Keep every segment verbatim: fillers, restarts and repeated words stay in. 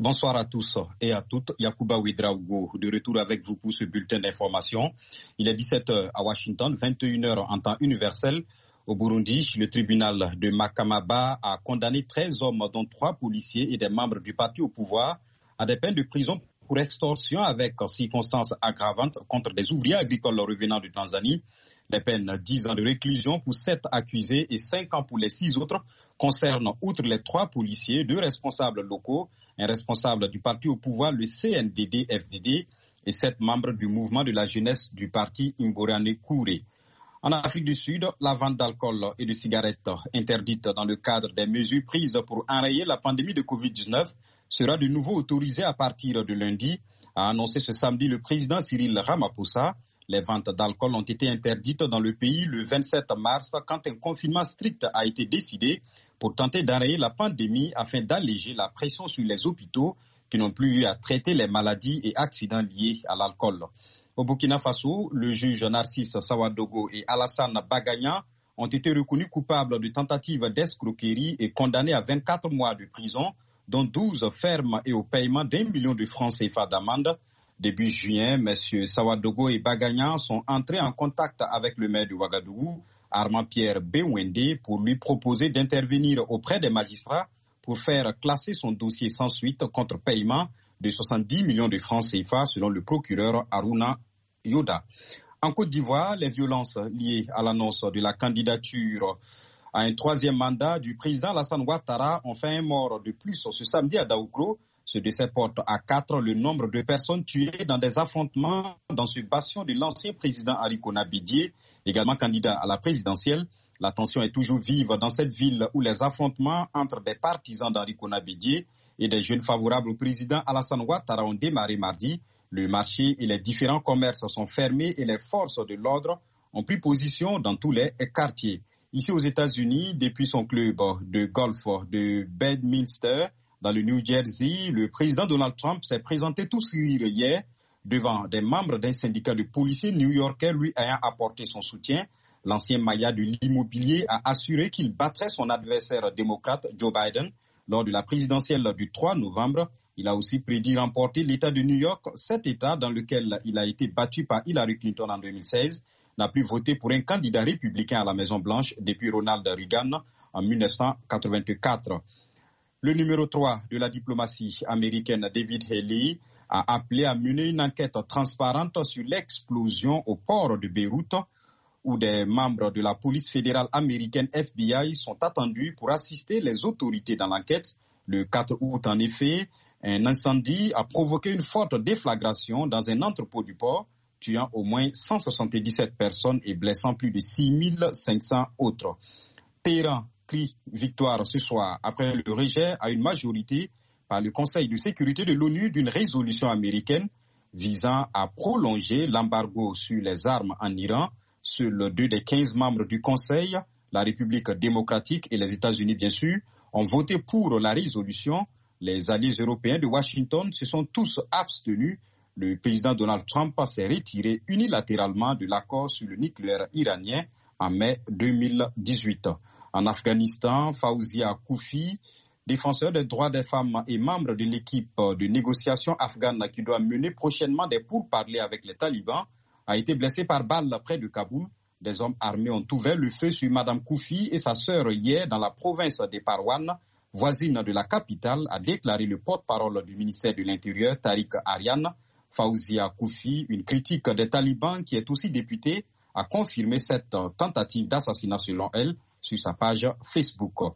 Bonsoir à tous et à toutes. Yacouba Ouedraogo, de retour avec vous pour ce bulletin d'information. Il est dix-sept heures à Washington, vingt et une heures en temps universel. Au Burundi, le tribunal de Makamaba a condamné treize hommes, dont trois policiers et des membres du parti au pouvoir, à des peines de prison pour extorsion avec circonstances aggravantes contre des ouvriers agricoles revenant de Tanzanie. Les peines, dix ans de réclusion pour sept accusés et cinq ans pour les six autres, concernent, outre les trois policiers, deux responsables locaux, un responsable du parti au pouvoir, le C N D D F D D, et sept membres du mouvement de la jeunesse du parti Imbonerakure. En Afrique du Sud, la vente d'alcool et de cigarettes interdite dans le cadre des mesures prises pour enrayer la pandémie de covid dix-neuf sera de nouveau autorisée à partir de lundi, a annoncé ce samedi le président Cyril Ramaphosa. Les ventes d'alcool ont été interdites dans le pays le vingt-sept mars quand un confinement strict a été décidé pour tenter d'enrayer la pandémie afin d'alléger la pression sur les hôpitaux qui n'ont plus eu à traiter les maladies et accidents liés à l'alcool. Au Burkina Faso, le juge Narcisse Sawadogo et Alassane Bagagna ont été reconnus coupables de tentative d'escroquerie et condamnés à vingt-quatre mois de prison, dont douze fermes et au paiement d'un million de francs C F A d'amende. Début juin, M. Sawadogo et Bagagna sont entrés en contact avec le maire de Ouagadougou, Armand-Pierre Bewende, pour lui proposer d'intervenir auprès des magistrats pour faire classer son dossier sans suite contre paiement de soixante-dix millions de francs C F A, selon le procureur Aruna Yoda. En Côte d'Ivoire, les violences liées à l'annonce de la candidature à un troisième mandat du président Alassane Ouattara ont fait un mort de plus ce samedi à Daoukro. Ce décès porte à quatre le nombre de personnes tuées dans des affrontements dans ce bastion de l'ancien président Arikona Bédié, également candidat à la présidentielle. La tension est toujours vive dans cette ville où les affrontements entre des partisans d'Arikona Bédié et des jeunes favorables au président Alassane Ouattara ont démarré mardi. Le marché et les différents commerces sont fermés et les forces de l'ordre ont pris position dans tous les quartiers. Ici aux États-Unis, depuis son club de golf de Bedminster, dans le New Jersey, le président Donald Trump s'est présenté tout sourire hier devant des membres d'un syndicat de policiers new-yorkais lui ayant apporté son soutien. L'ancien maillard de l'immobilier a assuré qu'il battrait son adversaire démocrate Joe Biden lors de la présidentielle du trois novembre. Il a aussi prédit remporter l'État de New York, cet État dans lequel il a été battu par Hillary Clinton en deux mille seize, n'a plus voté pour un candidat républicain à la Maison-Blanche depuis Ronald Reagan en mille neuf cent quatre-vingt-quatre. Le numéro trois de la diplomatie américaine, David Haley, a appelé à mener une enquête transparente sur l'explosion au port de Beyrouth, où des membres de la police fédérale américaine F B I sont attendus pour assister les autorités dans l'enquête. Le quatre août, en effet, un incendie a provoqué une forte déflagration dans un entrepôt du port, tuant au moins cent soixante-dix-sept personnes et blessant plus de six mille cinq cents autres. Téhéran crie victoire ce soir après le rejet à une majorité par le Conseil de sécurité de l'ONU d'une résolution américaine visant à prolonger l'embargo sur les armes en Iran. Seuls deux des quinze membres du Conseil, la République démocratique et les États-Unis bien sûr, ont voté pour la résolution. Les alliés européens de Washington se sont tous abstenus. Le président Donald Trump s'est retiré unilatéralement de l'accord sur le nucléaire iranien en mai deux mille dix-huit. En Afghanistan, Faouzia Koufi, défenseur des droits des femmes et membre de l'équipe de négociation afghane qui doit mener prochainement des pourparlers avec les talibans, a été blessé par balle près de Kaboul. Des hommes armés ont ouvert le feu sur Madame Koufi et sa sœur hier dans la province des Parwan, voisine de la capitale, a déclaré le porte-parole du ministère de l'Intérieur, Tariq Aryan. Faouzia Koufi, une critique des talibans qui est aussi députée, a confirmé cette tentative d'assassinat selon elle sur sa page Facebook.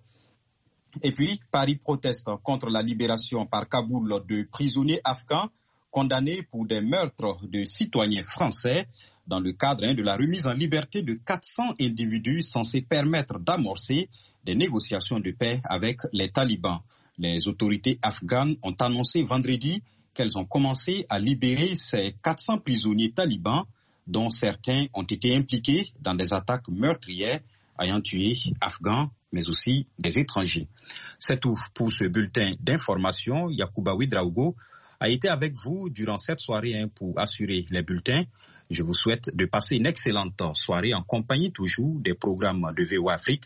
Et puis, Paris proteste contre la libération par Kaboul de prisonniers afghans condamnés pour des meurtres de citoyens français dans le cadre de la remise en liberté de quatre cents individus censés permettre d'amorcer des négociations de paix avec les talibans. Les autorités afghanes ont annoncé vendredi qu'elles ont commencé à libérer ces quatre cents prisonniers talibans, dont certains ont été impliqués dans des attaques meurtrières ayant tué Afghans, mais aussi des étrangers. C'est tout pour ce bulletin d'information. Yacouba Ouedraogo a été avec vous durant cette soirée hein, pour assurer les bulletins. Je vous souhaite de passer une excellente soirée en compagnie toujours des programmes de V O A Afrique.